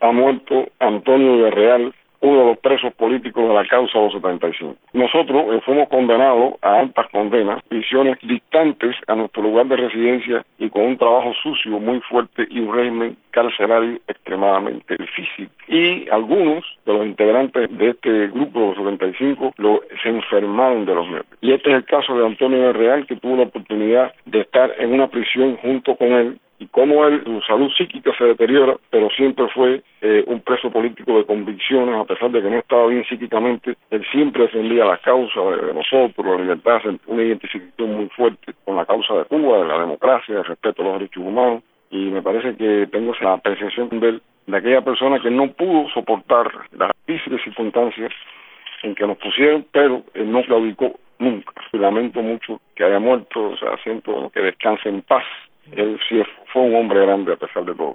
ha muerto Antonio Villarreal, uno de los presos políticos de la causa de los 75. Nosotros fuimos condenados a altas condenas, prisiones distantes a nuestro lugar de residencia y con un trabajo sucio muy fuerte y un régimen carcelario extremadamente difícil. Y algunos de los integrantes de este grupo de los 75 se enfermaron de los nervios. Y este es el caso de Antonio Villarreal, que tuvo la oportunidad de estar en una prisión junto con él, y cómo su salud psíquica se deteriora, pero siempre fue un preso político de convicciones. A pesar de que no estaba bien psíquicamente, él siempre defendía la causa de nosotros, la libertad, una identificación muy fuerte con la causa de Cuba, de la democracia, el respeto a los derechos humanos, y me parece que tengo esa apreciación de aquella persona que no pudo soportar las difíciles circunstancias en que nos pusieron, pero él no claudicó nunca. Lamento mucho que haya muerto, siento que descanse en paz. Él sí fue un hombre grande a pesar de todo.